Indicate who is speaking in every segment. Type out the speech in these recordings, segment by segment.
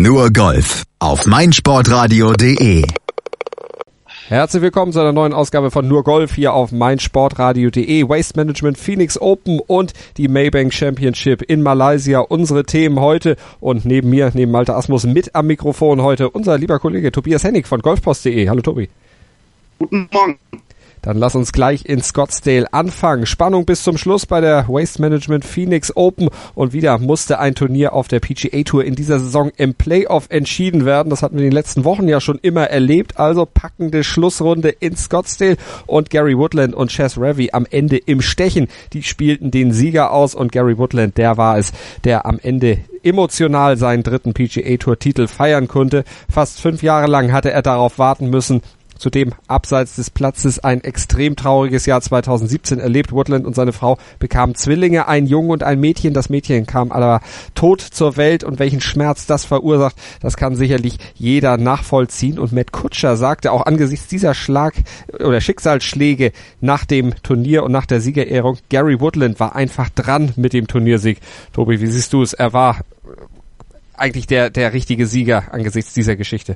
Speaker 1: Nur Golf auf meinsportradio.de.
Speaker 2: Herzlich willkommen zu einer neuen Ausgabe von Nur Golf hier auf meinsportradio.de. Waste Management Phoenix Open und die Maybank Championship in Malaysia. Unsere Themen heute und neben mir, neben Malte Asmus mit am Mikrofon heute unser lieber Kollege Tobias Hennig von golfpost.de. Hallo Tobi.
Speaker 3: Guten Morgen.
Speaker 2: Dann lass uns gleich in Scottsdale anfangen. Spannung bis zum Schluss bei der Waste Management Phoenix Open und wieder musste ein Turnier auf der PGA Tour in dieser Saison im Playoff entschieden werden. Das hatten wir in den letzten Wochen ja schon immer erlebt. Also packende Schlussrunde in Scottsdale und Gary Woodland und Chez Reavie am Ende im Stechen. Die spielten den Sieger aus und Gary Woodland, der war es, der am Ende emotional seinen dritten PGA Tour Titel feiern konnte. Fast 5 Jahre lang hatte er darauf warten müssen. Zudem abseits des Platzes ein extrem trauriges Jahr 2017 erlebt. Woodland und seine Frau bekamen Zwillinge, ein Jungen und ein Mädchen. Das Mädchen kam aber tot zur Welt und welchen Schmerz das verursacht, das kann sicherlich jeder nachvollziehen. Und Matt Kutscher sagte auch angesichts dieser Schicksalsschläge nach dem Turnier und nach der Siegerehrung, Gary Woodland war einfach dran mit dem Turniersieg. Tobi, wie siehst du es? Er war eigentlich der richtige Sieger angesichts dieser Geschichte.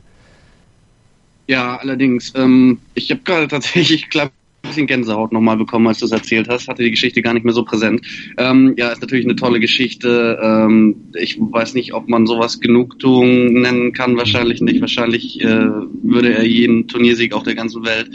Speaker 3: Ja, allerdings. Ich habe gerade tatsächlich, ein bisschen Gänsehaut nochmal bekommen, als du es erzählt hast. Hatte die Geschichte gar nicht mehr so präsent. Ja, ist natürlich eine tolle Geschichte. Ich weiß nicht, ob man sowas Genugtuung nennen kann. Wahrscheinlich nicht. Wahrscheinlich würde er jeden Turniersieg auf der ganzen Welt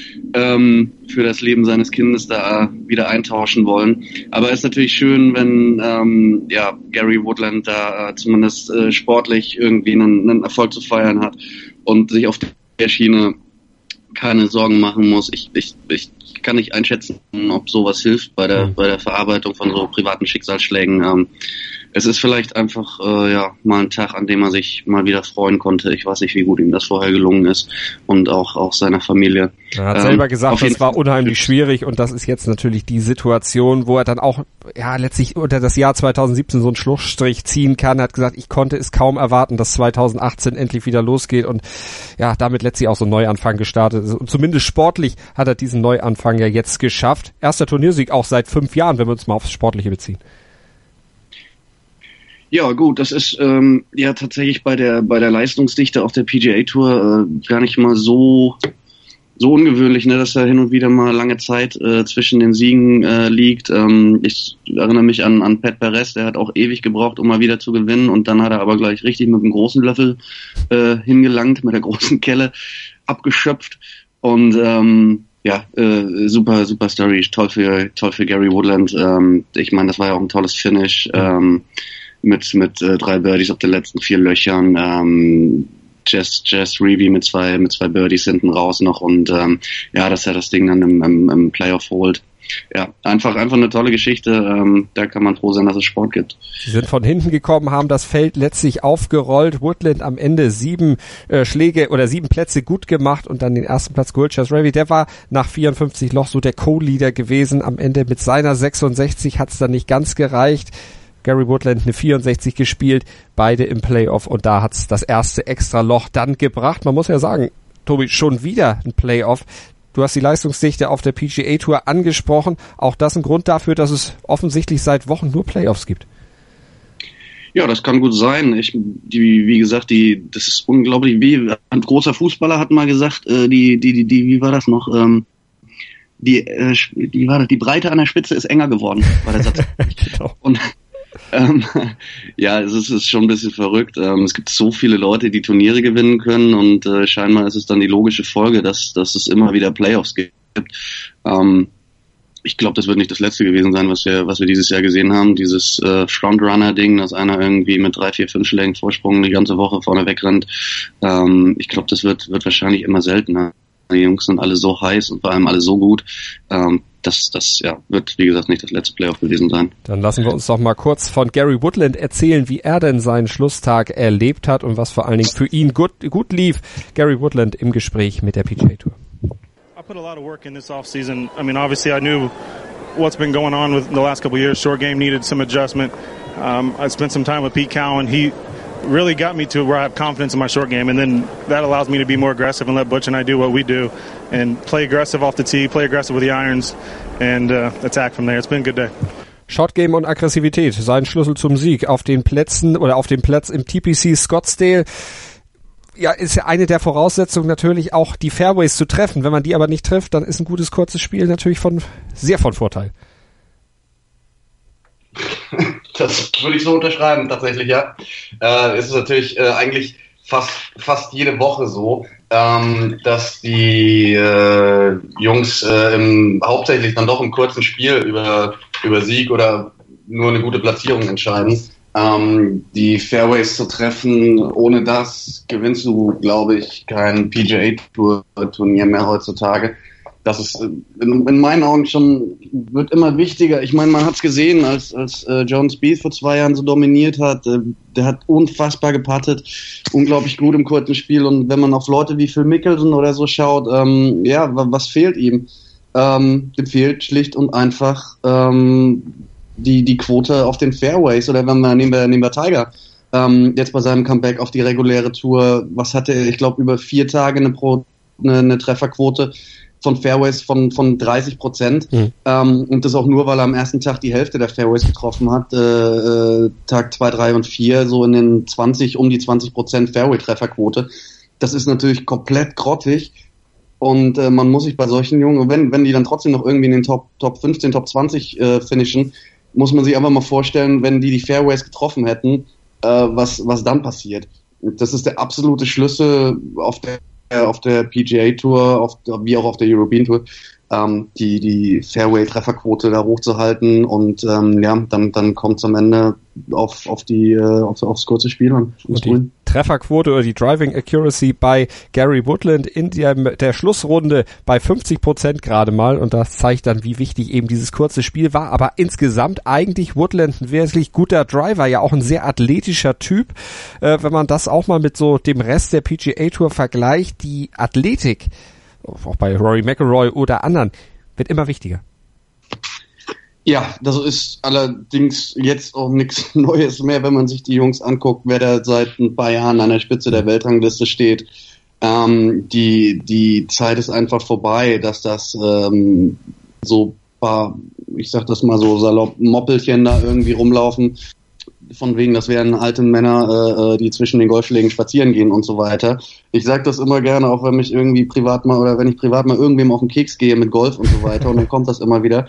Speaker 3: für das Leben seines Kindes da wieder eintauschen wollen. Aber es ist natürlich schön, wenn Gary Woodland da zumindest sportlich irgendwie einen Erfolg zu feiern hat und sich auf der Schiene keine Sorgen machen muss. Ich kann nicht einschätzen, ob sowas hilft bei der Verarbeitung von so privaten Schicksalsschlägen. Es ist vielleicht einfach mal ein Tag, an dem er sich mal wieder freuen konnte. Ich weiß nicht, wie gut ihm das vorher gelungen ist und auch seiner Familie.
Speaker 2: Er hat selber gesagt, es war unheimlich schwierig und das ist jetzt natürlich die Situation, wo er dann auch letztlich unter das Jahr 2017 so einen Schlussstrich ziehen kann. Er hat gesagt, ich konnte es kaum erwarten, dass 2018 endlich wieder losgeht und damit letztlich auch so ein Neuanfang gestartet ist. Und zumindest sportlich hat er diesen Neuanfang ja jetzt geschafft. Erster Turniersieg auch seit 5 Jahren, wenn wir uns mal aufs Sportliche beziehen.
Speaker 3: Ja, gut, das ist tatsächlich bei der Leistungsdichte auf der PGA Tour gar nicht mal so ungewöhnlich, ne, dass er hin und wieder mal lange Zeit zwischen den Siegen liegt. Ich erinnere mich an Pat Perez, der hat auch ewig gebraucht, um mal wieder zu gewinnen und dann hat er aber gleich richtig mit dem großen Löffel hingelangt, mit der großen Kelle abgeschöpft und super Story, toll für Gary Woodland. Ich meine, das war ja auch ein tolles Finish. Mit 3 Birdies auf den letzten 4 Löchern, Chez Reavie mit zwei Birdies hinten raus noch und dass er das Ding dann im Playoff holt. Ja, einfach eine tolle Geschichte. Da kann man froh sein, dass es Sport gibt.
Speaker 2: Sie sind von hinten gekommen, haben das Feld letztlich aufgerollt. Woodland am Ende 7 Schläge oder 7 Plätze gut gemacht und dann den ersten Platz geholt. Chez Reavie, der war nach 54 Loch so der Co-Leader gewesen. Am Ende mit seiner 66 hat es dann nicht ganz gereicht. Gary Woodland eine 64 gespielt, beide im Playoff und da hat's das erste extra Loch dann gebracht. Man muss ja sagen, Tobi, schon wieder ein Playoff. Du hast die Leistungsdichte auf der PGA Tour angesprochen. Auch das ein Grund dafür, dass es offensichtlich seit Wochen nur Playoffs gibt.
Speaker 3: Ja, das kann gut sein. Wie gesagt, das ist unglaublich. Wie ein großer Fußballer hat mal gesagt, wie war das noch? Die Breite an der Spitze ist enger geworden, war der Satz.
Speaker 2: Genau.
Speaker 3: Und es ist schon ein bisschen verrückt. Es gibt so viele Leute, die Turniere gewinnen können und scheinbar ist es dann die logische Folge, dass es immer wieder Playoffs gibt. Ich glaube, das wird nicht das letzte gewesen sein, was wir dieses Jahr gesehen haben. Dieses Frontrunner-Ding, dass einer irgendwie mit 3, 4, 5 Schlägen Vorsprung die ganze Woche vorne wegrennt. Ich glaube, das wird wahrscheinlich immer seltener. Die Jungs sind alle so heiß und vor allem alle so gut. Das wird, wie gesagt, nicht das letzte Playoff gewesen sein.
Speaker 2: Dann lassen wir uns doch mal kurz von Gary Woodland erzählen, wie er denn seinen Schlusstag erlebt hat und was vor allen Dingen für ihn gut lief. Gary Woodland im Gespräch mit der PGA Tour.
Speaker 4: I put a lot of work in this offseason. I mean, obviously I knew what's been going on with the last couple of years. Short game needed some adjustment. I spent some time with Pete Cowan. He really got me to where I have confidence in my short game, and then that allows me to be more aggressive and let Butch and I do what we do and play aggressive off the tee, play aggressive with the irons, and attack from there. It's been a good day.
Speaker 2: Shotgame und Aggressivität, sein Schlüssel zum Sieg auf den Plätzen oder auf dem Platz im TPC Scottsdale. Ja, ist ja eine der Voraussetzungen natürlich auch, die Fairways zu treffen. Wenn man die aber nicht trifft, dann ist ein gutes, kurzes Spiel natürlich sehr von Vorteil.
Speaker 3: Das würde ich so unterschreiben, tatsächlich, ja. Es ist natürlich eigentlich fast jede Woche so, dass die Jungs hauptsächlich dann doch im kurzen Spiel über Sieg oder nur eine gute Platzierung entscheiden. Die Fairways zu treffen, ohne das gewinnst du, glaube ich, kein PGA-Tour-Turnier mehr heutzutage. Das ist in meinen Augen wird immer wichtiger. Ich meine, man hat es gesehen, als Jordan Spieth vor 2 Jahren so dominiert hat. Der hat unfassbar gepattet, unglaublich gut im kurzen Spiel. Und wenn man auf Leute wie Phil Mickelson oder so schaut, was fehlt ihm? Dem fehlt schlicht und einfach die Quote auf den Fairways. Oder nehmen wir Tiger. Jetzt bei seinem Comeback auf die reguläre Tour, was hatte er? Ich glaube, über 4 Tage eine Trefferquote von Fairways von 30%. Und das auch nur, weil er am ersten Tag die Hälfte der Fairways getroffen hat. Tag 2, 3 und 4 so in den um die 20% Fairway-Trefferquote. Das ist natürlich komplett grottig. Und man muss sich bei solchen Jungen, wenn die dann trotzdem noch irgendwie in den Top 15, Top 20 finishen, muss man sich einfach mal vorstellen, wenn die Fairways getroffen hätten, was dann passiert. Und das ist der absolute Schlüssel auf der PGA Tour, wie auch auf der European Tour, die Fairway-Trefferquote da hochzuhalten und dann kommt es am Ende aufs kurze Spiel an.
Speaker 2: Und die Trefferquote oder die Driving Accuracy bei Gary Woodland in der Schlussrunde bei 50% gerade mal, und das zeigt dann, wie wichtig eben dieses kurze Spiel war. Aber insgesamt eigentlich Woodland ein wirklich guter Driver, ja auch ein sehr athletischer Typ. Wenn man das auch mal mit so dem Rest der PGA Tour vergleicht, die Athletik auch bei Rory McIlroy oder anderen, wird immer wichtiger.
Speaker 3: Ja, das ist allerdings jetzt auch nichts Neues mehr, wenn man sich die Jungs anguckt, wer da seit ein paar Jahren an der Spitze der Weltrangliste steht. Die Zeit ist einfach vorbei, dass das so paar, ich sag das mal so salopp, Moppelchen da irgendwie rumlaufen, von wegen, das wären alte Männer, die zwischen den Golfschlägen spazieren gehen und so weiter. Ich sag das immer gerne, auch wenn ich privat mal irgendwem auf den Keks gehe mit Golf und so weiter, und dann kommt das immer wieder,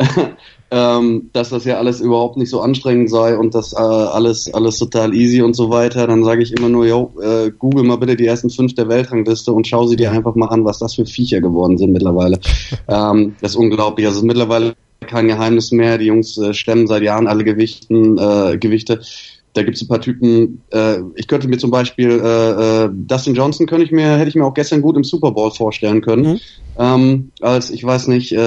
Speaker 3: dass das ja alles überhaupt nicht so anstrengend sei und das alles total easy und so weiter. Dann sage ich immer nur, google mal bitte die ersten 5 der Weltrangliste und schau sie dir einfach mal an, was das für Viecher geworden sind mittlerweile. Das ist unglaublich. Also mittlerweile kein Geheimnis mehr. Die Jungs stemmen seit Jahren alle Gewichte. Da gibt's ein paar Typen. Ich könnte mir zum Beispiel Dustin Johnson hätte ich mir auch gestern gut im Super Bowl vorstellen können. Als, ich weiß nicht,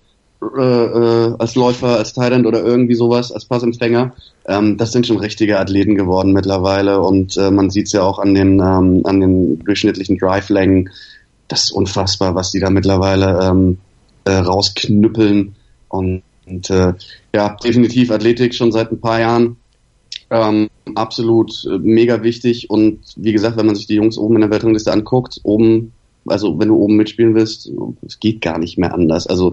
Speaker 3: als Läufer, als Tight End oder irgendwie sowas, als Passempfänger. Das sind schon richtige Athleten geworden mittlerweile, und man sieht's ja auch an den durchschnittlichen Drive-Längen. Das ist unfassbar, was die da mittlerweile rausknüppeln. Und definitiv Athletik schon seit ein paar Jahren absolut mega wichtig. Und wie gesagt, wenn man sich die Jungs oben in der Weltrangliste anguckt, also wenn du oben mitspielen willst, es geht gar nicht mehr anders. Also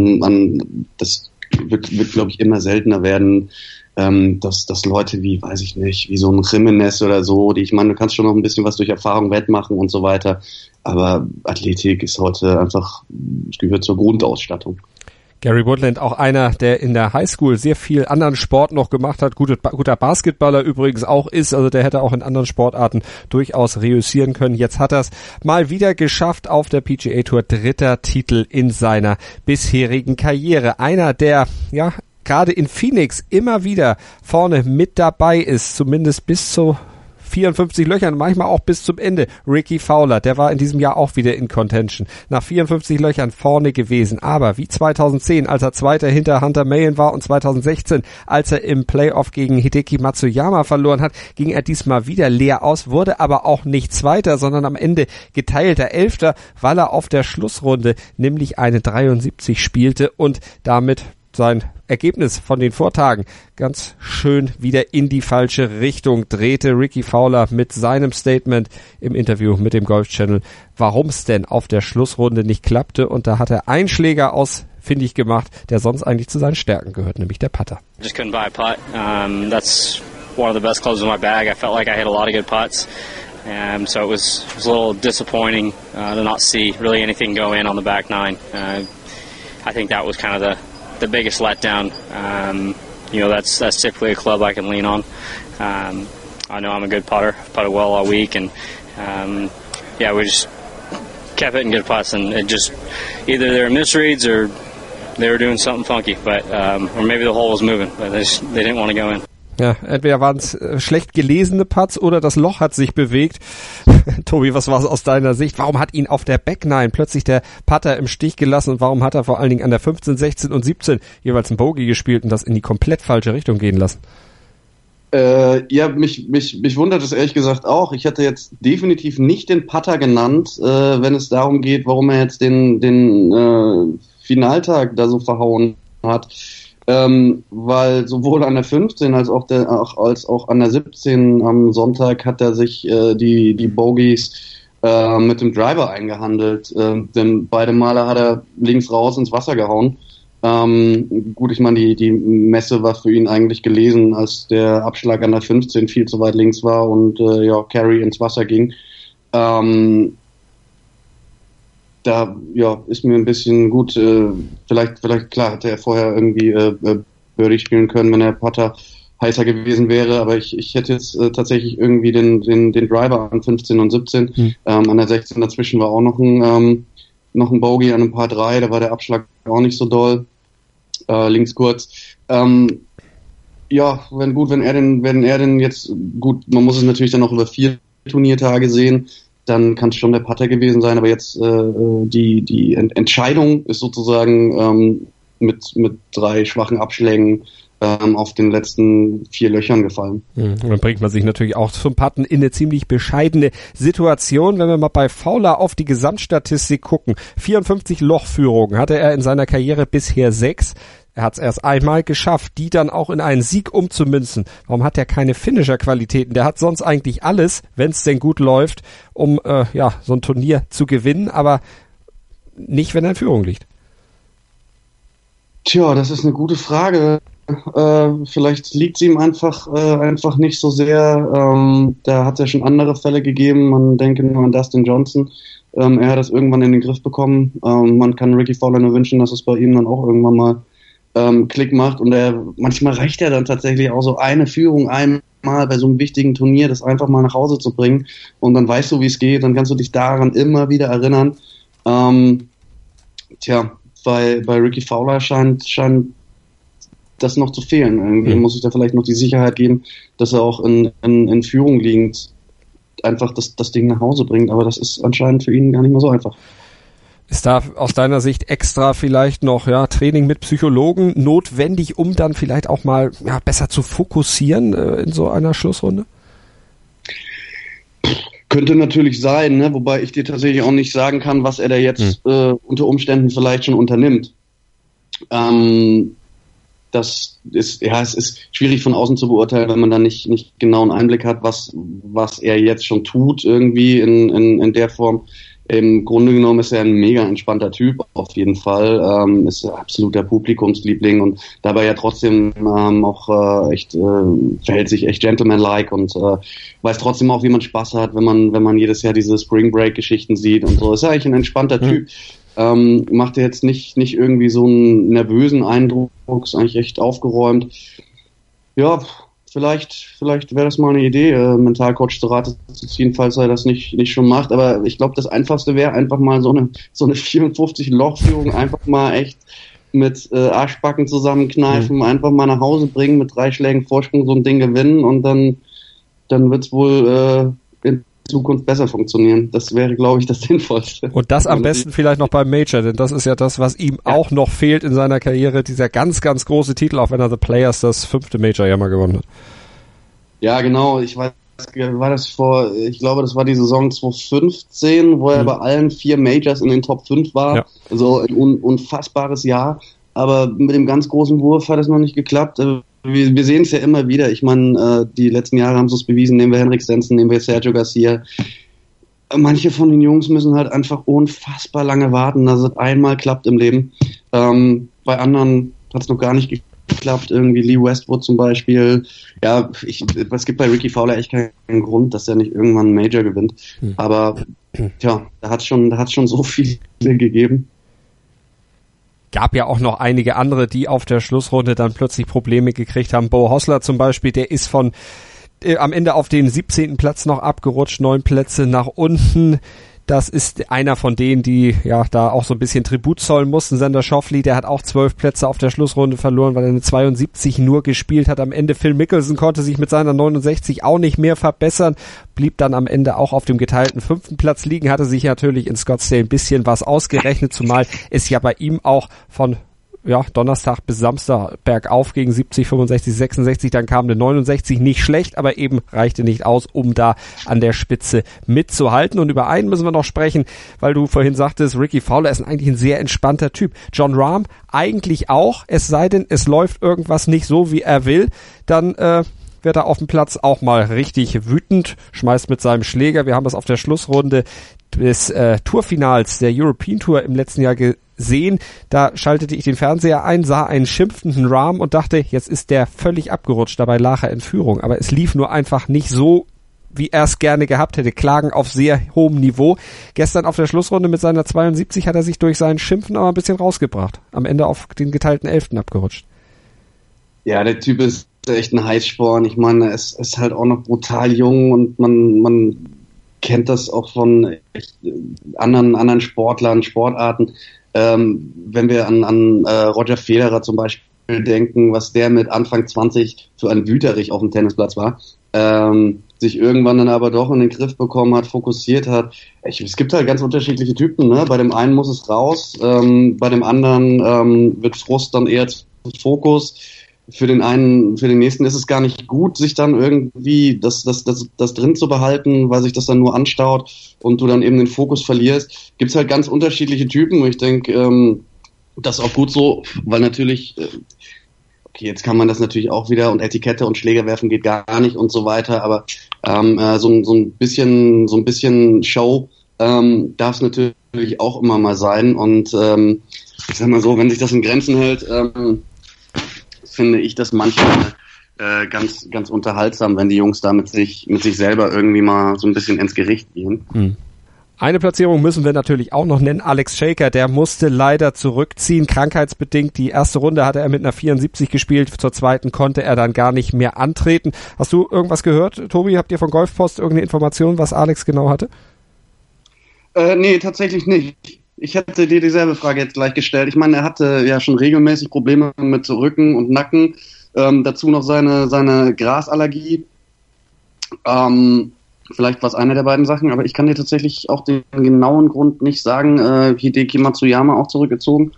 Speaker 3: das wird glaube ich immer seltener werden, dass Leute wie, weiß ich nicht, wie so ein Jimenez oder so, ich meine, du kannst schon noch ein bisschen was durch Erfahrung wettmachen und so weiter, aber Athletik ist heute einfach, es gehört zur Grundausstattung.
Speaker 2: Gary Woodland, auch einer, der in der Highschool sehr viel anderen Sport noch gemacht hat, guter Basketballer übrigens auch ist, also der hätte auch in anderen Sportarten durchaus reüssieren können. Jetzt hat er es mal wieder geschafft auf der PGA Tour, 3. Titel in seiner bisherigen Karriere. Einer, der, ja, gerade in Phoenix immer wieder vorne mit dabei ist, zumindest bis zu 54 Löchern, manchmal auch bis zum Ende. Ricky Fowler, der war in diesem Jahr auch wieder in Contention. Nach 54 Löchern vorne gewesen. Aber wie 2010, als er Zweiter hinter Hunter Mayen war, und 2016, als er im Playoff gegen Hideki Matsuyama verloren hat, ging er diesmal wieder leer aus, wurde aber auch nicht Zweiter, sondern am Ende geteilter 11., weil er auf der Schlussrunde nämlich eine 73 spielte und damit sein Ergebnis von den Vortagen ganz schön wieder in die falsche Richtung drehte. Ricky Fowler mit seinem Statement im Interview mit dem Golf Channel, warum es denn auf der Schlussrunde nicht klappte. Und da hat er einen Schläger aus finde ich, gemacht, der sonst eigentlich zu seinen Stärken gehört, nämlich der Putter.
Speaker 5: Just couldn't buy a putt. That's one of the best clubs in my bag. I felt like I hit a lot of good putts. So it was a little disappointing to not see really anything go in on the back nine. I think that was kind of the biggest letdown. That's typically a club I can lean on. I know I'm a good putter. I've putted well all week, and we just kept hitting good putts, and it just either they were misreads or they were doing something funky, or maybe the hole was moving, but they didn't want to go in.
Speaker 2: Ja, entweder waren es schlecht gelesene Putts oder das Loch hat sich bewegt. Tobi, was war es aus deiner Sicht? Warum hat ihn auf der Back Nine plötzlich der Putter im Stich gelassen und warum hat er vor allen Dingen an der 15, 16 und 17 jeweils ein Bogey gespielt und das in die komplett falsche Richtung gehen lassen?
Speaker 3: Mich wundert es ehrlich gesagt auch. Ich hätte jetzt definitiv nicht den Putter genannt, wenn es darum geht, warum er jetzt den Finaltag da so verhauen hat. Weil sowohl an der 15 als auch an der 17 am Sonntag hat er sich die Bogies mit dem Driver eingehandelt. Denn beide Male hat er links raus ins Wasser gehauen. Gut, ich meine, die Messe war für ihn eigentlich gelesen, als der Abschlag an der 15 viel zu weit links war und Carry ins Wasser ging. Da ist mir ein bisschen gut, vielleicht klar hätte er vorher irgendwie Birdie spielen können, wenn der Putter heißer gewesen wäre, aber ich hätte jetzt tatsächlich irgendwie den Driver an 15 und 17, an der 16 dazwischen war auch noch ein Bogey an einem Par 3, da war der Abschlag auch nicht so doll, links kurz. Wenn er denn jetzt, gut, man muss es natürlich dann noch über 4 Turniertage sehen, dann kann es schon der Putter gewesen sein, aber jetzt die Entscheidung ist sozusagen mit 3 schwachen Abschlägen auf den letzten 4 Löchern gefallen.
Speaker 2: Und dann bringt man sich natürlich auch zum Putten in eine ziemlich bescheidene Situation. Wenn wir mal bei Fowler auf die Gesamtstatistik gucken, 54 Lochführungen hatte er in seiner Karriere bisher 6. Er hat es erst einmal geschafft, die dann auch in einen Sieg umzumünzen. Warum hat er keine Finisher-Qualitäten? Der hat sonst eigentlich alles, wenn es denn gut läuft, um so ein Turnier zu gewinnen, aber nicht, wenn er in Führung liegt.
Speaker 3: Tja, das ist eine gute Frage. Vielleicht liegt es ihm einfach nicht so sehr. Da hat es ja schon andere Fälle gegeben. Man denke nur an Dustin Johnson. Er hat das irgendwann in den Griff bekommen. Man kann Ricky Fowler nur wünschen, dass es bei ihm dann auch irgendwann mal Klick macht. Und manchmal reicht er dann tatsächlich auch so eine Führung einmal bei so einem wichtigen Turnier, das einfach mal nach Hause zu bringen. Und dann weißt du, wie es geht. Dann kannst du dich daran immer wieder erinnern. Bei Ricky Fowler scheint das noch zu fehlen. Irgendwie muss ich da vielleicht noch die Sicherheit geben, dass er auch in Führung liegend einfach das Ding nach Hause bringt. Aber das ist anscheinend für ihn gar nicht mehr so einfach.
Speaker 2: Ist da aus deiner Sicht extra vielleicht noch Training mit Psychologen notwendig, um dann vielleicht auch mal besser zu fokussieren in so einer Schlussrunde?
Speaker 3: Könnte natürlich sein, ne? Wobei ich dir tatsächlich auch nicht sagen kann, was er da jetzt unter Umständen vielleicht schon unternimmt. Es ist schwierig von außen zu beurteilen, wenn man dann nicht genau einen Einblick hat, was er jetzt schon tut irgendwie in der Form. Im Grunde genommen ist er ein mega entspannter Typ, auf jeden Fall, ist absoluter Publikumsliebling und dabei ja trotzdem verhält sich echt gentlemanlike und weiß trotzdem auch, wie man Spaß hat, wenn man jedes Jahr diese Spring Break Geschichten sieht und so. Ist ja eigentlich ein entspannter Typ. Macht er jetzt nicht irgendwie so einen nervösen Eindruck, ist eigentlich echt aufgeräumt. Ja, vielleicht wäre das mal eine Idee, Mentalcoach zu Rate zu ziehen, falls er das nicht schon macht. Aber ich glaube, das Einfachste wäre einfach mal so eine 54-Loch-Führung einfach mal echt mit Arschbacken zusammenkneifen, einfach mal nach Hause bringen, mit 3 Schlägen Vorsprung so ein Ding gewinnen und dann wird's wohl in Zukunft besser funktionieren. Das wäre, glaube ich, das Sinnvollste.
Speaker 2: Und das am besten vielleicht noch beim Major, denn das ist ja das, was ihm auch noch fehlt in seiner Karriere, dieser ganz, ganz große Titel, auch wenn er The Players das 5. Major ja mal gewonnen hat.
Speaker 3: Ja, genau. Ich glaube, das war die Saison 2015, wo er bei allen 4 Majors in den Top 5 war. Ja. Also ein unfassbares Jahr. Aber mit dem ganz großen Wurf hat es noch nicht geklappt. Wir sehen es ja immer wieder. Ich meine, die letzten Jahre haben es bewiesen. Nehmen wir Henrik Stenson, nehmen wir Sergio Garcia. Manche von den Jungs müssen halt einfach unfassbar lange warten, dass es einmal klappt im Leben. Bei anderen hat es noch gar nicht geklappt, irgendwie Lee Westwood zum Beispiel. Ja, es gibt bei Ricky Fowler echt keinen Grund, dass er nicht irgendwann einen Major gewinnt. Aber tja, da hat schon so viele gegeben.
Speaker 2: Gab ja auch noch einige andere, die auf der Schlussrunde dann plötzlich Probleme gekriegt haben. Beau Hossler zum Beispiel, der ist am Ende auf den 17. Platz noch abgerutscht, 9 Plätze nach unten. Das ist einer von denen, die ja da auch so ein bisschen Tribut zollen mussten. Sander Schauffele, der hat auch 12 Plätze auf der Schlussrunde verloren, weil er eine 72 nur gespielt hat. Am Ende Phil Mickelson konnte sich mit seiner 69 auch nicht mehr verbessern, blieb dann am Ende auch auf dem geteilten 5. Platz liegen, hatte sich natürlich in Scottsdale ein bisschen was ausgerechnet, zumal es ja bei ihm auch von Donnerstag bis Samstag bergauf gegen 70, 65, 66, dann kam eine 69, nicht schlecht, aber eben reichte nicht aus, um da an der Spitze mitzuhalten. Und über einen müssen wir noch sprechen, weil du vorhin sagtest, Ricky Fowler ist eigentlich ein sehr entspannter Typ. Jon Rahm eigentlich auch, es sei denn, es läuft irgendwas nicht so, wie er will, dann wird er auf dem Platz auch mal richtig wütend, schmeißt mit seinem Schläger. Wir haben das auf der Schlussrunde des Tourfinals der European Tour im letzten Jahr gesehen. Da schaltete ich den Fernseher ein, sah einen schimpfenden Rahm und dachte, jetzt ist der völlig abgerutscht. Dabei lag er in Führung. Aber es lief nur einfach nicht so, wie er es gerne gehabt hätte. Klagen auf sehr hohem Niveau. Gestern auf der Schlussrunde mit seiner 72 hat er sich durch sein Schimpfen aber ein bisschen rausgebracht. Am Ende auf den geteilten 11. abgerutscht.
Speaker 3: Ja, der Typ ist echt ein Heißsporn. Ich meine, es ist halt auch noch brutal jung und man kennt das auch von anderen Sportlern, Sportarten. Wenn wir an Roger Federer zum Beispiel denken, was der mit Anfang 20 für ein Wüterich auf dem Tennisplatz war, sich irgendwann dann aber doch in den Griff bekommen hat, fokussiert hat. Es gibt halt ganz unterschiedliche Typen, ne? Bei dem einen muss es raus, bei dem anderen wird Frust dann eher zum Fokus. Für den nächsten ist es gar nicht gut, sich dann irgendwie das drin zu behalten, weil sich das dann nur anstaut und du dann eben den Fokus verlierst. Gibt's halt ganz unterschiedliche Typen und ich denke, das ist auch gut so, weil natürlich, okay, jetzt kann man das natürlich auch wieder und Etikette und Schläger werfen geht gar nicht und so weiter, aber so ein bisschen Show darf es natürlich auch immer mal sein und ich sag mal so, wenn sich das in Grenzen hält, finde ich das manchmal ganz, ganz unterhaltsam, wenn die Jungs da mit sich selber irgendwie mal so ein bisschen ins Gericht gehen.
Speaker 2: Eine Platzierung müssen wir natürlich auch noch nennen. Alex Shaker, der musste leider zurückziehen, krankheitsbedingt. Die erste Runde hatte er mit einer 74 gespielt, zur zweiten konnte er dann gar nicht mehr antreten. Hast du irgendwas gehört, Tobi? Habt ihr von Golfpost irgendeine Information, was Alex genau hatte?
Speaker 3: Nee, tatsächlich nicht. Ich hätte dir dieselbe Frage jetzt gleich gestellt. Ich meine, er hatte ja schon regelmäßig Probleme mit Rücken und Nacken. Dazu noch seine Grasallergie. Vielleicht war es eine der beiden Sachen, aber ich kann dir tatsächlich auch den genauen Grund nicht sagen. Hideki Matsuyama auch zurückgezogen.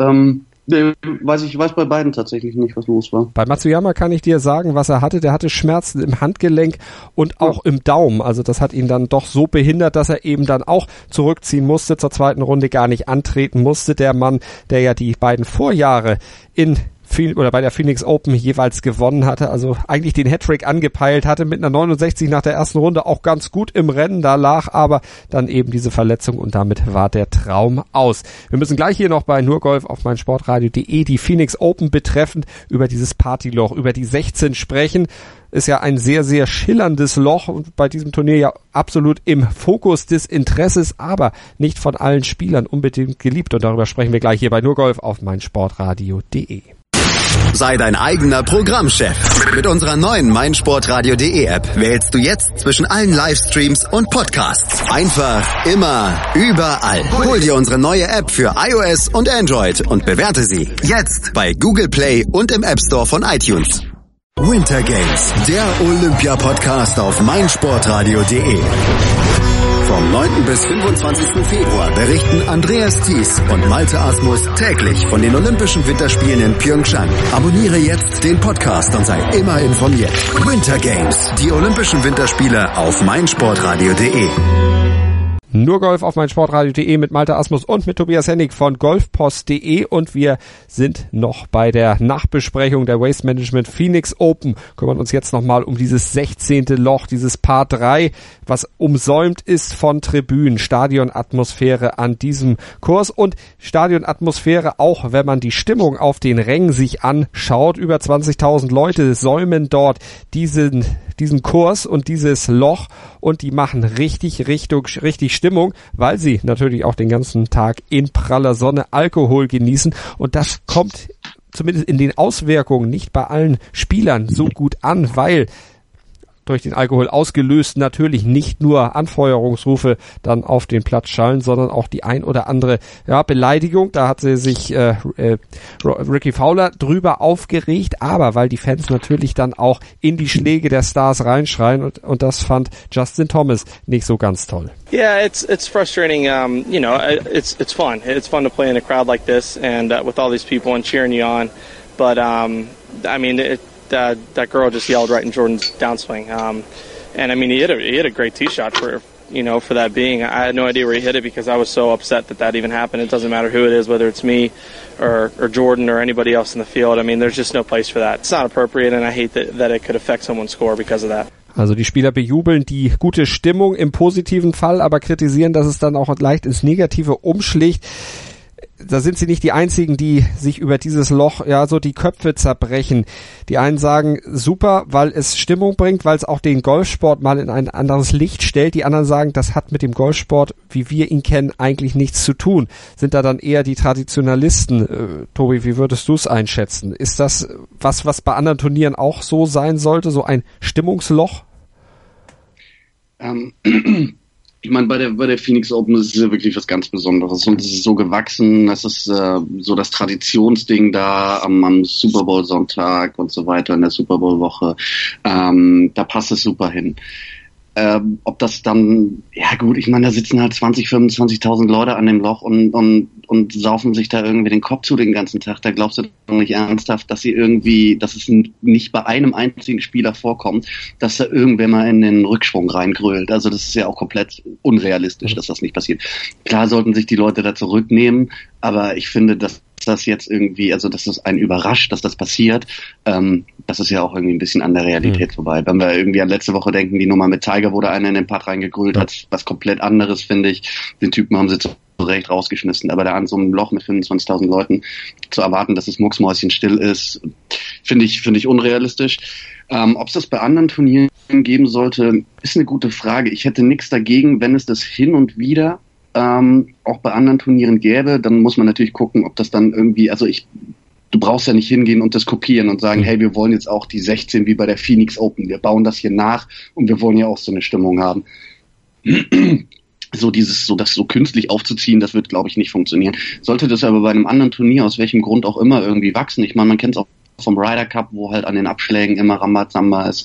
Speaker 3: Ich weiß bei beiden tatsächlich nicht, was los war.
Speaker 2: Bei Matsuyama kann ich dir sagen, was er hatte. Der hatte Schmerzen im Handgelenk und auch im Daumen. Also das hat ihn dann doch so behindert, dass er eben dann auch zurückziehen musste, zur zweiten Runde gar nicht antreten musste. Der Mann, der ja die beiden Vorjahre bei der Phoenix Open jeweils gewonnen hatte, also eigentlich den Hattrick angepeilt hatte, mit einer 69 nach der ersten Runde auch ganz gut im Rennen, da lag aber dann eben diese Verletzung und damit war der Traum aus. Wir müssen gleich hier noch bei Nurgolf auf meinsportradio.de die Phoenix Open betreffend über dieses Partyloch, über die 16 sprechen. Ist ja ein sehr, sehr schillerndes Loch und bei diesem Turnier ja absolut im Fokus des Interesses, aber nicht von allen Spielern unbedingt geliebt und darüber sprechen wir gleich hier bei Nurgolf auf meinsportradio.de.
Speaker 1: Sei dein eigener Programmchef. Mit unserer neuen meinsportradio.de App wählst du jetzt zwischen allen Livestreams und Podcasts. Einfach, immer, überall. Hol dir unsere neue App für iOS und Android und bewerte sie jetzt bei Google Play und im App Store von iTunes. Winter Games, der Olympia-Podcast auf meinsportradio.de. Vom 9. bis 25. Februar berichten Andreas Thies und Malte Asmus täglich von den Olympischen Winterspielen in Pyeongchang. Abonniere jetzt den Podcast und sei immer informiert. Winter Games, die Olympischen Winterspiele auf meinsportradio.de.
Speaker 2: Nur Golf auf meinsportradio.de mit Malte Asmus und mit Tobias Hennig von golfpost.de und wir sind noch bei der Nachbesprechung der Waste Management Phoenix Open. Kümmern uns jetzt nochmal um dieses 16. Loch, dieses Par 3, was umsäumt ist von Tribünen, Stadionatmosphäre an diesem Kurs und Stadionatmosphäre auch, wenn man die Stimmung auf den Rängen sich anschaut. Über 20.000 Leute säumen dort diesen Kurs und dieses Loch und die machen richtig Stimmung, weil sie natürlich auch den ganzen Tag in praller Sonne Alkohol genießen und das kommt zumindest in den Auswirkungen nicht bei allen Spielern so gut an, weil durch den Alkohol ausgelöst natürlich nicht nur Anfeuerungsrufe dann auf den Platz schallen, sondern auch die ein oder andere Beleidigung. Da hat sie sich Ricky Fowler drüber aufgeregt, aber weil die Fans natürlich dann auch in die Schläge der Stars reinschreien und das fand Justin Thomas nicht so ganz toll.
Speaker 6: Yeah, it's frustrating. It's fun. It's fun to play in a crowd like this and with all these people and cheering you on. But that girl just yelled right in Jordan's downswing. And I mean, he hit a great tee shot for that being. I had no idea where he hit it because I was so upset that even happened. It doesn't matter who it is, whether it's me or Jordan or anybody else in the field. I mean, there's just no place for that. It's not appropriate and I hate that it could affect someone's score because of that.
Speaker 2: Also die Spieler bejubeln die gute Stimmung im positiven Fall, aber kritisieren, dass es dann auch leicht ins Negative umschlägt. Da sind sie nicht die einzigen, die sich über dieses Loch so die Köpfe zerbrechen. Die einen sagen super, weil es Stimmung bringt, weil es auch den Golfsport mal in ein anderes Licht stellt. Die anderen sagen, das hat mit dem Golfsport, wie wir ihn kennen, eigentlich nichts zu tun. Sind da dann eher die Traditionalisten? Tobi, wie würdest du es einschätzen? Ist das was bei anderen Turnieren auch so sein sollte, so ein Stimmungsloch?
Speaker 3: Ich meine, bei der Phoenix Open ist es ja wirklich was ganz Besonderes und es ist so gewachsen, das ist so das Traditionsding da am Super Bowl Sonntag und so weiter in der Super Bowl Woche, da passt es super hin. Ob das dann, ja gut, ich meine, da sitzen halt 25.000 Leute an dem Loch und saufen sich da irgendwie den Kopf zu den ganzen Tag. Da glaubst du doch nicht ernsthaft, dass es nicht bei einem einzigen Spieler vorkommt, dass da irgendwer mal in den Rückschwung reingrölt. Also das ist ja auch komplett unrealistisch, dass das nicht passiert. Klar sollten sich die Leute da zurücknehmen, aber ich finde, dass das jetzt irgendwie, also dass das einen überrascht, dass das passiert, das ist ja auch irgendwie ein bisschen an der Realität vorbei. Wenn wir irgendwie an letzte Woche denken, die Nummer mit Tiger, wo da einer in den Putt reingegrölt hat, was komplett anderes, finde ich. Den Typen haben sie zu Recht rausgeschmissen, aber da an so einem Loch mit 25.000 Leuten zu erwarten, dass es mucksmäuschenstill ist, finde ich unrealistisch. Ob es das bei anderen Turnieren geben sollte, ist eine gute Frage. Ich hätte nichts dagegen, wenn es das hin und wieder auch bei anderen Turnieren gäbe, dann muss man natürlich gucken, ob das dann irgendwie, du brauchst ja nicht hingehen und das kopieren und sagen, hey, wir wollen jetzt auch die 16 wie bei der Phoenix Open, wir bauen das hier nach und wir wollen ja auch so eine Stimmung haben. Das so künstlich aufzuziehen, das wird, glaube ich, nicht funktionieren. Sollte das aber bei einem anderen Turnier, aus welchem Grund auch immer, irgendwie wachsen, ich meine, man kennt es auch vom Ryder Cup, wo halt an den Abschlägen immer Rambazamba ist,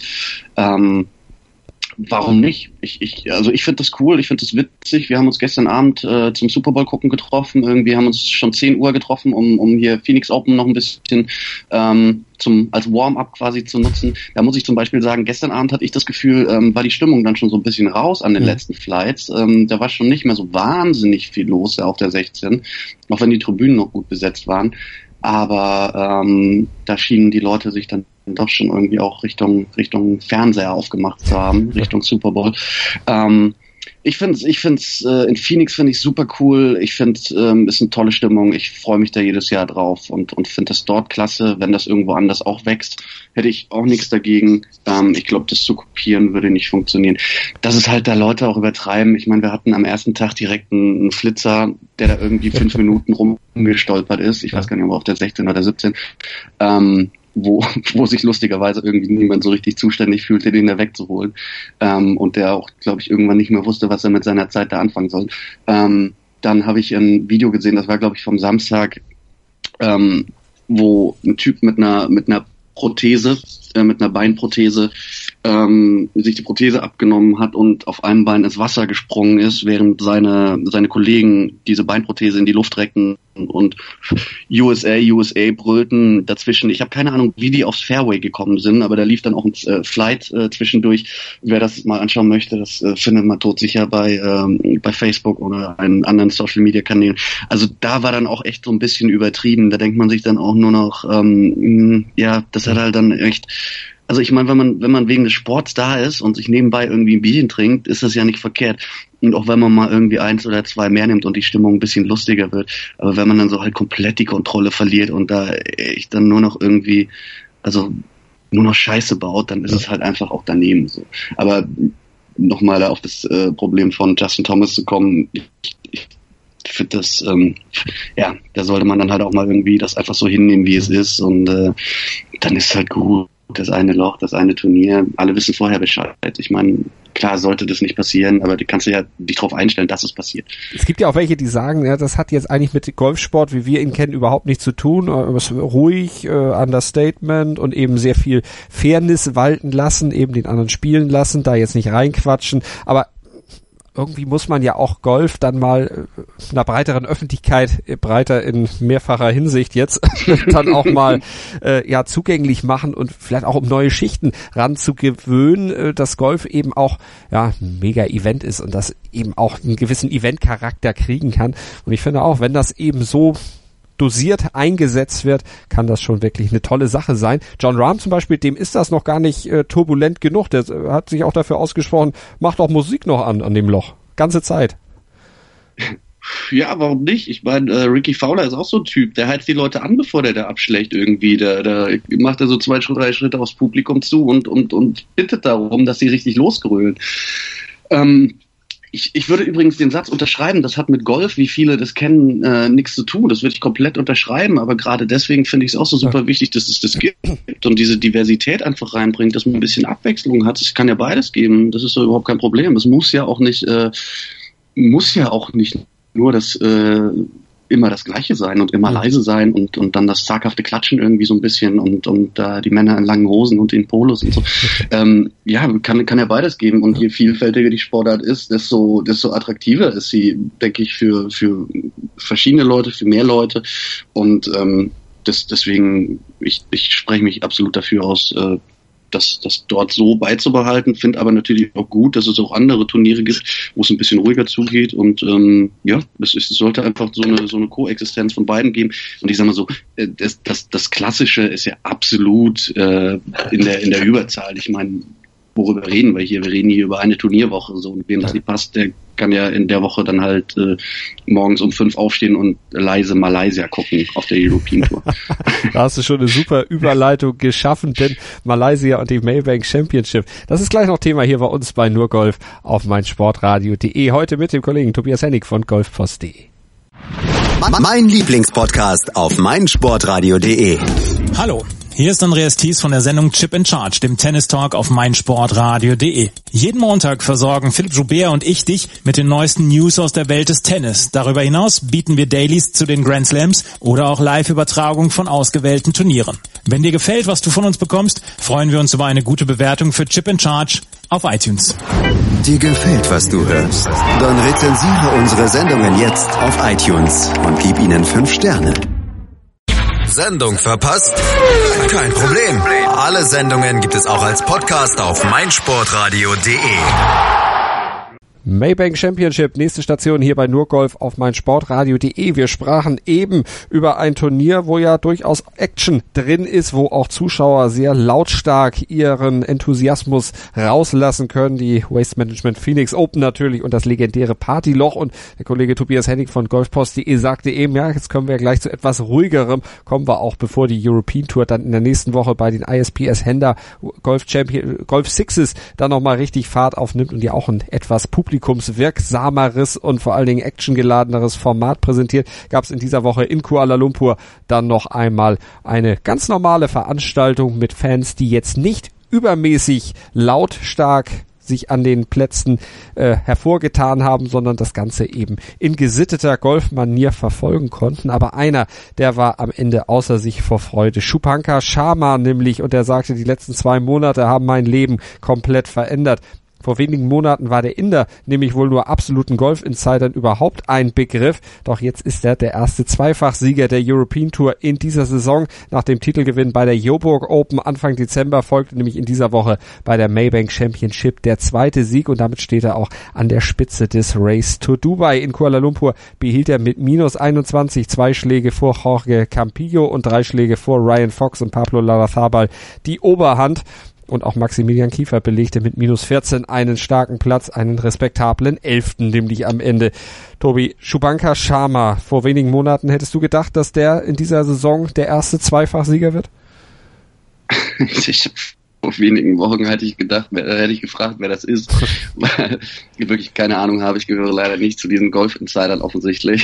Speaker 3: warum nicht? Ich finde das cool, ich finde das witzig. Wir haben uns gestern Abend zum Super Bowl gucken getroffen. Irgendwie haben uns schon 10 Uhr getroffen, um hier Phoenix Open noch ein bisschen als Warm-up quasi zu nutzen. Da muss ich zum Beispiel sagen, gestern Abend hatte ich das Gefühl, war die Stimmung dann schon so ein bisschen raus an den letzten Flights. Da war schon nicht mehr so wahnsinnig viel los auf der 16, auch wenn die Tribünen noch gut besetzt waren. Aber da schienen die Leute sich dann doch schon irgendwie auch Richtung Fernseher aufgemacht zu haben, Richtung Super Bowl. Ich find's in Phoenix finde ich super cool. Ich finde, ist eine tolle Stimmung. Ich freue mich da jedes Jahr drauf und finde das dort klasse. Wenn das irgendwo anders auch wächst, hätte ich auch nichts dagegen. Ich glaube, das zu kopieren würde nicht funktionieren. Dass es halt da Leute auch übertreiben. Ich meine, wir hatten am ersten Tag direkt einen Flitzer, der da irgendwie 5 Minuten rumgestolpert ist. Ich weiß gar nicht, ob auf der 16 oder 17. Wo sich lustigerweise irgendwie niemand so richtig zuständig fühlte, den da wegzuholen. Und der auch, glaube ich, irgendwann nicht mehr wusste, was er mit seiner Zeit da anfangen soll. Dann habe ich ein Video gesehen, das war, glaube ich, vom Samstag, wo ein Typ mit einer Prothese, mit einer Beinprothese, sich die Prothese abgenommen hat und auf einem Bein ins Wasser gesprungen ist, während seine Kollegen diese Beinprothese in die Luft reckten und USA brüllten dazwischen. Ich habe keine Ahnung, wie die aufs Fairway gekommen sind, aber da lief dann auch ein Flight zwischendurch. Wer das mal anschauen möchte, das findet man todsicher bei Facebook oder einen anderen Social-Media-Kanälen. Also da war dann auch echt so ein bisschen übertrieben. Da denkt man sich dann auch nur noch, das hat halt dann echt... Also ich meine, wenn man wegen des Sports da ist und sich nebenbei irgendwie ein Bierchen trinkt, ist das ja nicht verkehrt. Und auch wenn man mal irgendwie 1 oder 2 mehr nimmt und die Stimmung ein bisschen lustiger wird. Aber wenn man dann so halt komplett die Kontrolle verliert und da echt dann nur noch irgendwie, also nur noch Scheiße baut, dann ist es halt einfach auch daneben so. Aber nochmal da auf das Problem von Justin Thomas zu kommen, ich finde das, da sollte man dann halt auch mal irgendwie das einfach so hinnehmen, wie es ist, und dann ist es halt gut. Das eine Loch, das eine Turnier, alle wissen vorher Bescheid. Ich meine, klar sollte das nicht passieren, aber du kannst ja dich darauf einstellen, dass es passiert.
Speaker 2: Es gibt ja auch welche, die sagen, ja, das hat jetzt eigentlich mit Golfsport, wie wir ihn kennen, überhaupt nichts zu tun. Es ruhig, Understatement und eben sehr viel Fairness walten lassen, eben den anderen spielen lassen, da jetzt nicht reinquatschen. Aber irgendwie muss man ja auch Golf dann mal einer breiteren Öffentlichkeit, breiter in mehrfacher Hinsicht jetzt, dann auch mal zugänglich machen und vielleicht auch um neue Schichten ranzugewöhnen, dass Golf eben auch ein Mega-Event ist und das eben auch einen gewissen Event-Charakter kriegen kann. Und ich finde auch, wenn das eben so dosiert eingesetzt wird, kann das schon wirklich eine tolle Sache sein. Jon Rahm zum Beispiel, dem ist das noch gar nicht turbulent genug. Der hat sich auch dafür ausgesprochen, macht doch Musik noch an dem Loch. Ganze Zeit.
Speaker 3: Ja, warum nicht? Ich meine, Ricky Fowler ist auch so ein Typ, der heizt die Leute an, bevor der da abschlägt irgendwie. Da macht er so 2, 3 Schritte aufs Publikum zu und bittet darum, dass sie richtig losgrölen. Ich würde übrigens den Satz unterschreiben, das hat mit Golf, wie viele das kennen, nichts zu tun. Das würde ich komplett unterschreiben, aber gerade deswegen finde ich es auch so super wichtig, dass es das gibt und diese Diversität einfach reinbringt, dass man ein bisschen Abwechslung hat. Es kann ja beides geben, das ist so überhaupt kein Problem. Es muss ja auch nicht nur das immer das Gleiche sein und immer leise sein und dann das zaghafte Klatschen irgendwie so ein bisschen und die Männer in langen Hosen und in Polos und so. Kann ja beides geben, und je vielfältiger die Sportart ist, desto attraktiver ist sie, denke ich, für verschiedene Leute, für mehr Leute, und deswegen, ich spreche mich absolut dafür aus, das dort so beizubehalten, finde aber natürlich auch gut, dass es auch andere Turniere gibt, wo es ein bisschen ruhiger zugeht, und es sollte einfach so eine Koexistenz von beiden geben. Und ich sag mal so, das Klassische ist ja absolut in der Überzahl. Ich meine, worüber reden wir hier? Wir reden hier über eine Turnierwoche, so, und wem das nicht passt, der kann ja in der Woche dann halt morgens um 5 aufstehen und leise Malaysia gucken auf der European Tour.
Speaker 2: Da hast du schon eine super Überleitung geschaffen, denn Malaysia und die Maybank Championship, das ist gleich noch Thema hier bei uns bei Nur Golf auf meinsportradio.de. Heute mit dem Kollegen Tobias Hennig von golfpost.de.
Speaker 1: Mein Lieblingspodcast auf meinsportradio.de.
Speaker 7: Hallo. Hier ist Andreas Thies von der Sendung Chip in Charge, dem Tennis-Talk auf meinsportradio.de. Jeden Montag versorgen Philipp Joubert und ich dich mit den neuesten News aus der Welt des Tennis. Darüber hinaus bieten wir Dailies zu den Grand Slams oder auch Live-Übertragung von ausgewählten Turnieren. Wenn dir gefällt, was du von uns bekommst, freuen wir uns über eine gute Bewertung für Chip in Charge auf iTunes.
Speaker 1: Dir gefällt, was du hörst? Dann rezensiere unsere Sendungen jetzt auf iTunes und gib ihnen 5 Sterne. Sendung verpasst? Kein Problem. Alle Sendungen gibt es auch als Podcast auf meinsportradio.de.
Speaker 2: Maybank Championship, nächste Station hier bei Nur Golf auf meinsportradio.de. Wir sprachen eben über ein Turnier, wo ja durchaus Action drin ist, wo auch Zuschauer sehr lautstark ihren Enthusiasmus rauslassen können. Die Waste Management Phoenix Open natürlich und das legendäre Partyloch. Und der Kollege Tobias Hennig von golfpost.de sagte eben, ja, jetzt kommen wir gleich zu etwas ruhigerem. Kommen wir auch, bevor die European Tour dann in der nächsten Woche bei den ISPS Hender Golf Sixes dann nochmal richtig Fahrt aufnimmt und ja auch ein etwas publikumswirksameres und vor allen Dingen actiongeladeneres Format präsentiert, gab es in dieser Woche in Kuala Lumpur dann noch einmal eine ganz normale Veranstaltung mit Fans, die jetzt nicht übermäßig lautstark sich an den Plätzen hervorgetan haben, sondern das Ganze eben in gesitteter Golfmanier verfolgen konnten. Aber einer, der war am Ende außer sich vor Freude. Shubhankar Sharma nämlich, und er sagte, die letzten 2 Monate haben mein Leben komplett verändert. Vor wenigen Monaten war der Inder nämlich wohl nur absoluten Golf-Insidern überhaupt ein Begriff. Doch jetzt ist er der erste Zweifachsieger der European Tour in dieser Saison. Nach dem Titelgewinn bei der Joburg Open Anfang Dezember folgte nämlich in dieser Woche bei der Maybank Championship der 2. Sieg und damit steht er auch an der Spitze des Race to Dubai. In Kuala Lumpur behielt er mit -21 2 Schläge vor Jorge Campillo und 3 Schläge vor Ryan Fox und Pablo Larrazábal die Oberhand. Und auch Maximilian Kiefer belegte mit -14 einen starken Platz, einen respektablen 11. nämlich am Ende. Tobi, Shubhankar Sharma, vor wenigen Monaten hättest du gedacht, dass der in dieser Saison der erste Zweifachsieger wird?
Speaker 3: Vor wenigen Wochen hätte ich gefragt, wer das ist. Weil ich wirklich keine Ahnung habe. Ich gehöre leider nicht zu diesen Golf-Insidern offensichtlich.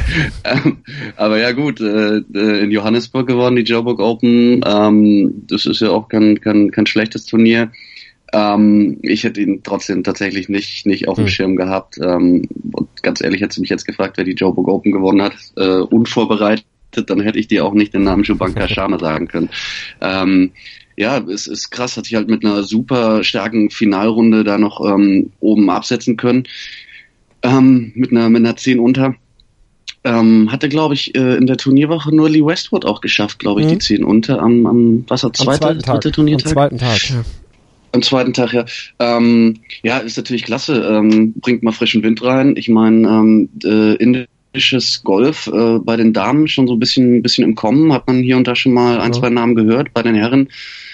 Speaker 3: Aber ja gut, in Johannesburg gewonnen, die Joburg Open. Das ist ja auch kein schlechtes Turnier. Ich hätte ihn trotzdem tatsächlich nicht auf dem Schirm gehabt. Und ganz ehrlich, hätte mich jetzt gefragt, wer die Joburg Open gewonnen hat, unvorbereitet, dann hätte ich dir auch nicht den Namen Shubhankar Sharma sagen können. Ja, es ist krass, hat sich halt mit einer super starken Finalrunde da noch oben absetzen können. Mit einer 10 unter. Hatte, glaube ich, in der Turnierwoche nur Lee Westwood auch geschafft, glaube ich, die 10 unter am dritte Turniertag?
Speaker 2: Am zweiten Tag, ja.
Speaker 3: Am zweiten Tag, ja. Ja, ist natürlich klasse. Bringt mal frischen Wind rein. Ich meine, indisches Golf bei den Damen schon so ein bisschen im Kommen. Hat man hier und da schon mal 2 Namen gehört. Bei den Herren,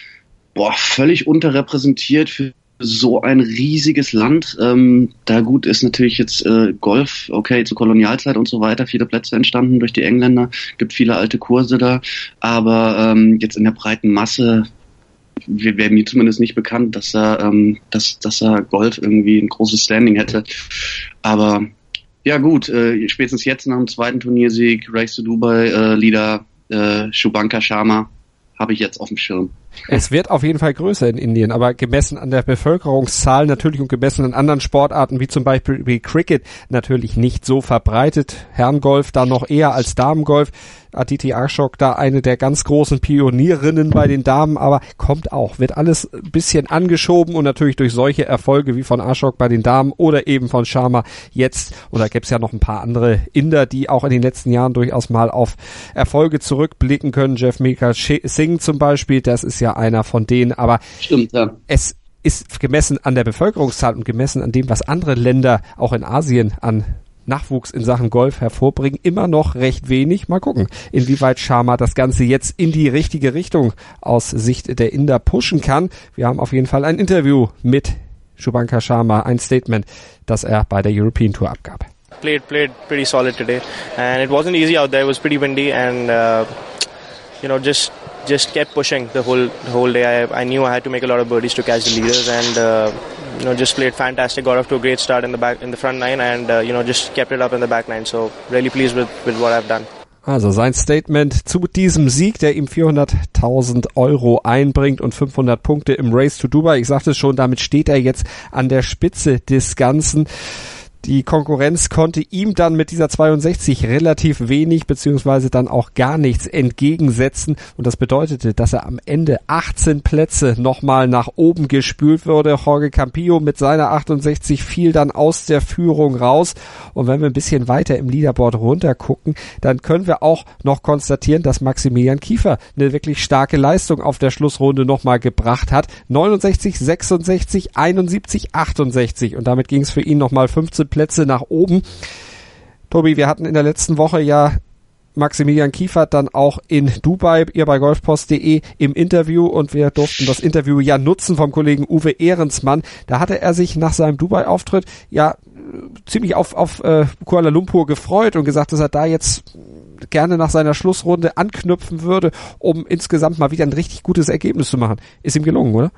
Speaker 3: völlig unterrepräsentiert für so ein riesiges Land. Da gut ist natürlich jetzt Golf, okay, zur Kolonialzeit und so weiter, viele Plätze entstanden durch die Engländer, gibt viele alte Kurse da, aber jetzt in der breiten Masse wäre mir zumindest nicht bekannt, dass da Golf irgendwie ein großes Standing hätte. Aber ja gut, spätestens jetzt nach dem 2. Turniersieg, Race to Dubai, Leader Shubhankar Sharma, habe ich jetzt auf dem Schirm.
Speaker 2: Es wird auf jeden Fall größer in Indien, aber gemessen an der Bevölkerungszahl natürlich und gemessen an anderen Sportarten wie zum Beispiel wie Cricket natürlich nicht so verbreitet. Herrengolf da noch eher als Damengolf. Aditi Ashok da eine der ganz großen Pionierinnen bei den Damen, aber kommt auch, wird alles ein bisschen angeschoben und natürlich durch solche Erfolge wie von Ashok bei den Damen oder eben von Sharma jetzt, und da gibt's ja noch ein paar andere Inder, die auch in den letzten Jahren durchaus mal auf Erfolge zurückblicken können. Jeff Milkha Singh zum Beispiel, das ist ja einer von denen, aber
Speaker 3: stimmt, ja.
Speaker 2: Es ist gemessen an der Bevölkerungszahl und gemessen an dem, was andere Länder auch in Asien an Nachwuchs in Sachen Golf hervorbringen, immer noch recht wenig. Mal gucken, inwieweit Sharma das Ganze jetzt in die richtige Richtung aus Sicht der Inder pushen kann. Wir haben auf jeden Fall ein Interview mit Shubhankar Sharma, ein Statement, das er bei der European Tour abgab.
Speaker 8: Played pretty solid today, and it wasn't easy out there. It was pretty windy, and just kept pushing the whole day. I knew I had to make a lot of birdies to catch the leaders, and just played fantastic. Got off to a great start in the front nine, and just kept it up in the back nine. So really pleased with what I've done.
Speaker 2: Also sein Statement zu diesem Sieg, der ihm 400.000 € einbringt und 500 Punkte im Race to Dubai. Ich sagte es schon, damit steht er jetzt an der Spitze des Ganzen. Die Konkurrenz konnte ihm dann mit dieser 62 relativ wenig beziehungsweise dann auch gar nichts entgegensetzen und das bedeutete, dass er am Ende 18 Plätze nochmal nach oben gespült wurde. Jorge Campillo mit seiner 68 fiel dann aus der Führung raus und wenn wir ein bisschen weiter im Leaderboard runter gucken, dann können wir auch noch konstatieren, dass Maximilian Kiefer eine wirklich starke Leistung auf der Schlussrunde nochmal gebracht hat. 69, 66, 71, 68 und damit ging es für ihn nochmal 15 Plätze nach oben. Tobi, wir hatten in der letzten Woche ja Maximilian Kiefer dann auch in Dubai, ihr bei golfpost.de im Interview und wir durften das Interview ja nutzen vom Kollegen Uwe Ehrensmann. Da hatte er sich nach seinem Dubai-Auftritt ja ziemlich auf Kuala Lumpur gefreut und gesagt, dass er da jetzt gerne nach seiner Schlussrunde anknüpfen würde, um insgesamt mal wieder ein richtig gutes Ergebnis zu machen. Ist ihm gelungen, oder?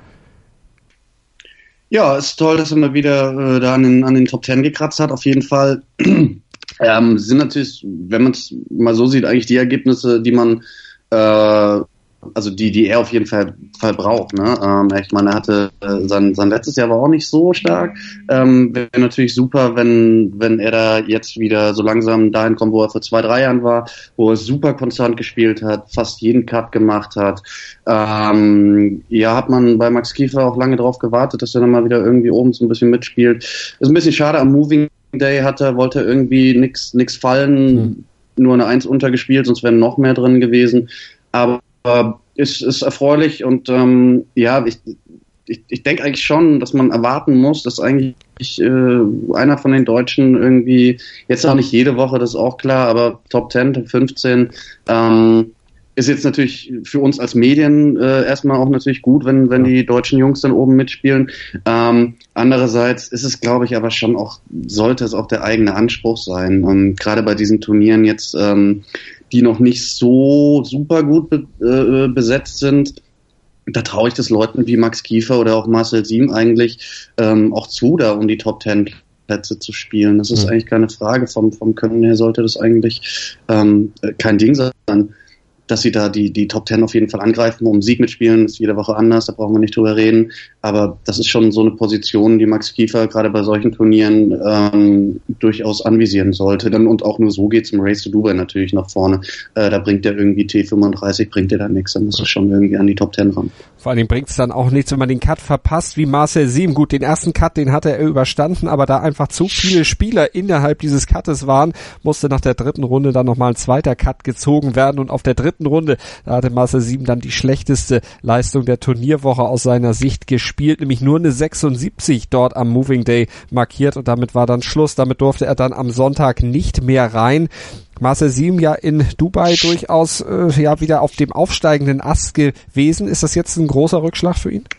Speaker 3: Ja, ist toll, dass er mal wieder da an den Top 10 gekratzt hat, auf jeden Fall. Sind natürlich, wenn man es mal so sieht, eigentlich die Ergebnisse, die man also die er auf jeden Fall braucht. Ne? Ich meine, er hatte sein letztes Jahr war auch nicht so stark. Wäre natürlich super, wenn er da jetzt wieder so langsam dahin kommt, wo er vor 2-3 Jahren war, wo er super konstant gespielt hat, fast jeden Cut gemacht hat. Hat man bei Max Kiefer auch lange drauf gewartet, dass er dann mal wieder irgendwie oben so ein bisschen mitspielt. Ist ein bisschen schade, am Moving Day wollte er nix fallen, nur eine 1 untergespielt, sonst wären noch mehr drin gewesen. Aber ist erfreulich und ich denke eigentlich schon, dass man erwarten muss, dass eigentlich einer von den Deutschen irgendwie, jetzt auch nicht jede Woche, das ist auch klar, aber Top 10, Top 15, ist jetzt natürlich für uns als Medien erstmal auch natürlich gut, wenn die deutschen Jungs dann oben mitspielen. Andererseits ist es, glaube ich, aber schon auch, sollte es auch der eigene Anspruch sein. Gerade bei diesen Turnieren jetzt, die noch nicht so super gut besetzt sind, da traue ich das Leuten wie Max Kiefer oder auch Marcel Siem eigentlich auch zu, da um die Top 10 Plätze zu spielen. Das ist eigentlich keine Frage. Vom Können her sollte das eigentlich kein Ding sein. Dass sie da die Top 10 auf jeden Fall angreifen, um Sieg mitspielen, ist jede Woche anders, da brauchen wir nicht drüber reden. Aber das ist schon so eine Position, die Max Kiefer gerade bei solchen Turnieren durchaus anvisieren sollte. Und auch nur so geht's im Race to Dubai natürlich nach vorne. Da bringt der irgendwie T35, bringt der da nichts, dann muss er schon irgendwie an die Top 10 ran.
Speaker 2: Vor allem bringt es dann auch nichts, wenn man den Cut verpasst, wie Marcel Siem. Gut, den ersten Cut, den hatte er überstanden, aber da einfach zu viele Spieler innerhalb dieses Cuttes waren, musste nach der 3. Runde dann nochmal ein zweiter Cut gezogen werden und auf der 3. Runde, da hatte Marcel Siem dann die schlechteste Leistung der Turnierwoche aus seiner Sicht gespielt, nämlich nur eine 76 dort am Moving Day markiert und damit war dann Schluss. Damit durfte er dann am Sonntag nicht mehr rein. Marcel Siem ja in Dubai durchaus wieder auf dem aufsteigenden Ast gewesen. Ist das jetzt ein großer Rückschlag für ihn?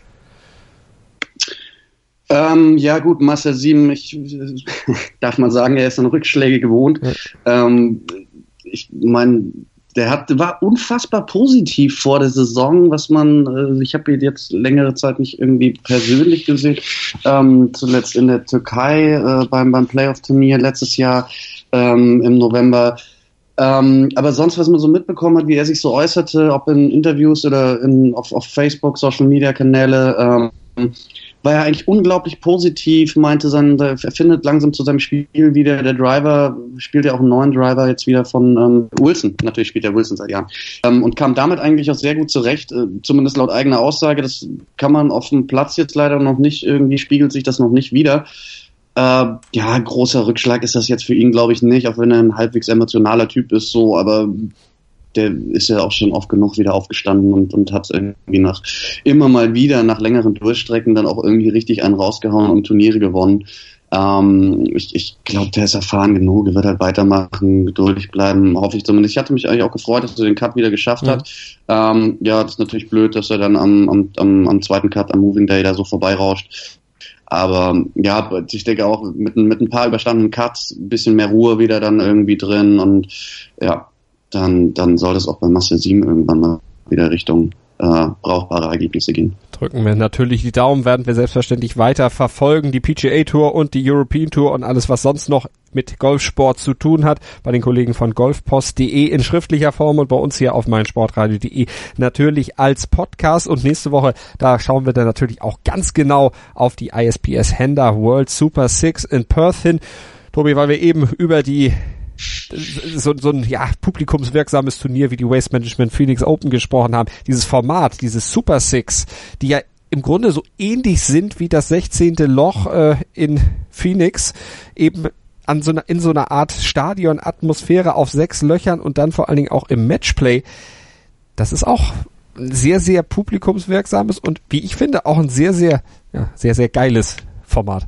Speaker 3: Ja gut, Marcel Siem, darf man sagen, er ist an Rückschläge gewohnt. Ja. Ich meine, war unfassbar positiv vor der Saison, was ich habe ihn jetzt längere Zeit nicht irgendwie persönlich gesehen, zuletzt in der Türkei beim Playoff-Turnier letztes Jahr im November. Aber sonst, was man so mitbekommen hat, wie er sich so äußerte, ob in Interviews oder auf Facebook, Social-Media-Kanäle, war er eigentlich unglaublich positiv, meinte er findet langsam zu seinem Spiel wieder. Der Driver spielt ja auch einen neuen Driver jetzt wieder von Wilson. Natürlich spielt er Wilson seit Jahren. Und kam damit eigentlich auch sehr gut zurecht, zumindest laut eigener Aussage. Das kann man auf dem Platz jetzt leider noch nicht, irgendwie spiegelt sich das noch nicht wider. Großer Rückschlag ist das jetzt für ihn, glaube ich, nicht, auch wenn er ein halbwegs emotionaler Typ ist, so, aber der ist ja auch schon oft genug wieder aufgestanden und hat irgendwie immer mal wieder nach längeren Durchstrecken dann auch irgendwie richtig einen rausgehauen und Turniere gewonnen. Ich glaube, der ist erfahren genug, er wird halt weitermachen, geduldig bleiben, hoffe ich zumindest. Ich hatte mich eigentlich auch gefreut, dass er den Cut wieder geschafft hat. Das ist natürlich blöd, dass er dann am zweiten Cut, am Moving Day da so vorbeirauscht. Aber ich denke auch mit ein paar überstandenen Cuts, ein bisschen mehr Ruhe wieder dann irgendwie drin und dann soll das auch bei Marcel Siem irgendwann mal wieder Richtung brauchbare Ergebnisse gehen.
Speaker 2: Drücken wir natürlich die Daumen, werden wir selbstverständlich weiter verfolgen, die PGA Tour und die European Tour und alles, was sonst noch mit Golfsport zu tun hat, bei den Kollegen von golfpost.de in schriftlicher Form und bei uns hier auf meinsportradio.de natürlich als Podcast. Und nächste Woche, da schauen wir dann natürlich auch ganz genau auf die ISPS Honda World Super 6 in Perth hin. Tobi, weil wir eben über so ein publikumswirksames Turnier wie die Waste Management Phoenix Open gesprochen haben, dieses Format, dieses Super Six, die ja im Grunde so ähnlich sind wie das 16. Loch in Phoenix, eben in so einer Art Stadionatmosphäre auf 6 Löchern und dann vor allen Dingen auch im Matchplay. Das ist auch ein sehr, sehr publikumswirksames und wie ich finde auch ein sehr, sehr, sehr, sehr geiles Format.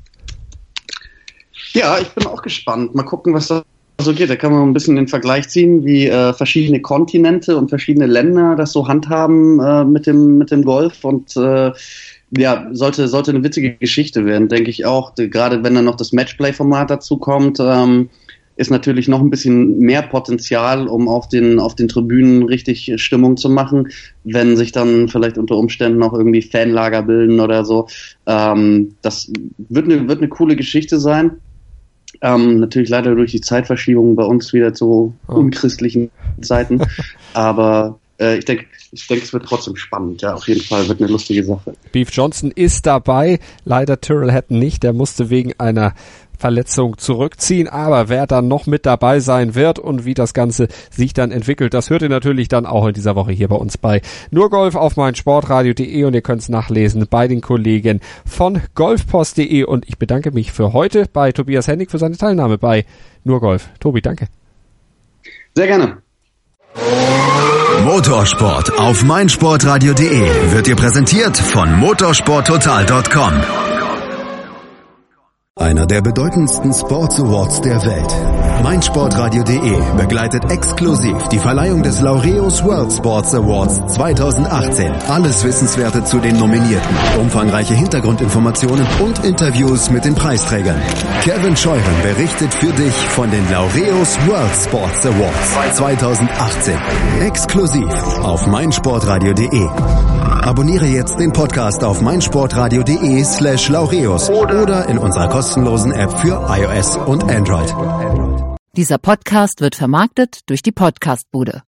Speaker 3: Ja, ich bin auch gespannt. Mal gucken, was da so geht. Da kann man ein bisschen den Vergleich ziehen, wie verschiedene Kontinente und verschiedene Länder das so handhaben mit dem Golf und sollte eine witzige Geschichte werden, denke ich auch. Gerade wenn dann noch das Matchplay-Format dazu kommt, ist natürlich noch ein bisschen mehr Potenzial, um auf den Tribünen richtig Stimmung zu machen, wenn sich dann vielleicht unter Umständen noch irgendwie Fanlager bilden oder so. Das wird eine coole Geschichte sein. Natürlich leider durch die Zeitverschiebung bei uns wieder zu unchristlichen Zeiten. Aber ich denke, es wird trotzdem spannend. Ja, auf jeden Fall wird eine lustige Sache.
Speaker 2: Beef Johnson ist dabei, leider Tyrrell Hatton nicht, der musste wegen einer Verletzung zurückziehen, aber wer dann noch mit dabei sein wird und wie das Ganze sich dann entwickelt, das hört ihr natürlich dann auch in dieser Woche hier bei uns bei Nur Golf auf meinsportradio.de und ihr könnt es nachlesen bei den Kollegen von golfpost.de und ich bedanke mich für heute bei Tobias Hennig für seine Teilnahme bei Nur Golf. Tobi, danke.
Speaker 3: Sehr gerne.
Speaker 1: Motorsport auf meinsportradio.de wird dir präsentiert von motorsporttotal.com. Einer der bedeutendsten Sports Awards der Welt. meinsportradio.de begleitet exklusiv die Verleihung des Laureus World Sports Awards 2018. Alles Wissenswerte zu den Nominierten, umfangreiche Hintergrundinformationen und Interviews mit den Preisträgern. Kevin Scheuren berichtet für dich von den Laureus World Sports Awards 2018. Exklusiv auf meinsportradio.de. Abonniere jetzt den Podcast auf meinsportradio.de/Laureus oder in unserer kostenlosen App für iOS und Android.
Speaker 9: Dieser Podcast wird vermarktet durch die Podcastbude.